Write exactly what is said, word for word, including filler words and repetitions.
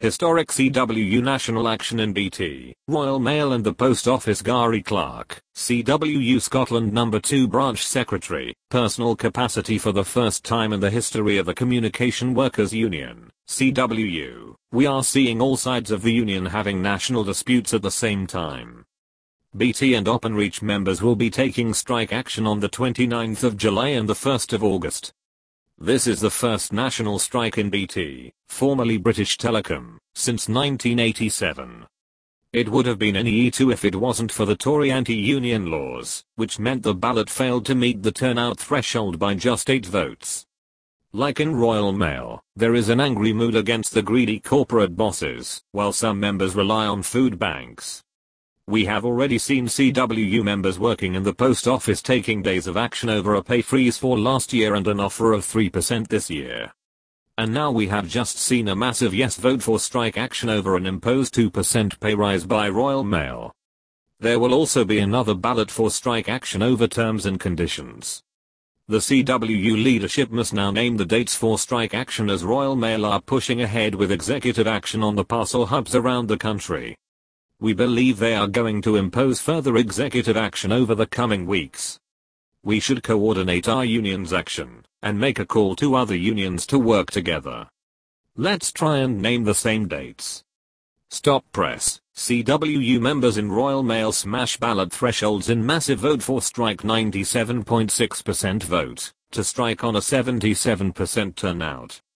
Historic C W U National Action in B T, Royal Mail and the Post Office. Gary Clark, C W U Scotland number two Branch Secretary, personal capacity for the first time in the history of the Communication Workers Union, C W U. We are seeing all sides of the union having national disputes at the same time. B T and Openreach members will be taking strike action on the twenty-ninth of July and the first of August. This is the first national strike in B T, formerly British Telecom, since nineteen eighty-seven. It would have been N E two if it wasn't for the Tory anti-union laws, which meant the ballot failed to meet the turnout threshold by just eight votes. Like in Royal Mail, there is an angry mood against the greedy corporate bosses, while some members rely on food banks. We have already seen C W U members working in the post office taking days of action over a pay freeze for last year and an offer of three percent this year. And now we have just seen a massive yes vote for strike action over an imposed two percent pay rise by Royal Mail. There will also be another ballot for strike action over terms and conditions. The C W U leadership must now name the dates for strike action, as Royal Mail are pushing ahead with executive action on the parcel hubs around the country. We believe they are going to impose further executive action over the coming weeks. We should coordinate our union's action, and make a call to other unions to work together. Let's try and name the same dates. Stop press. C W U members in Royal Mail smash ballot thresholds in massive vote for strike. Ninety-seven point six percent vote to strike on a seventy-seven percent turnout.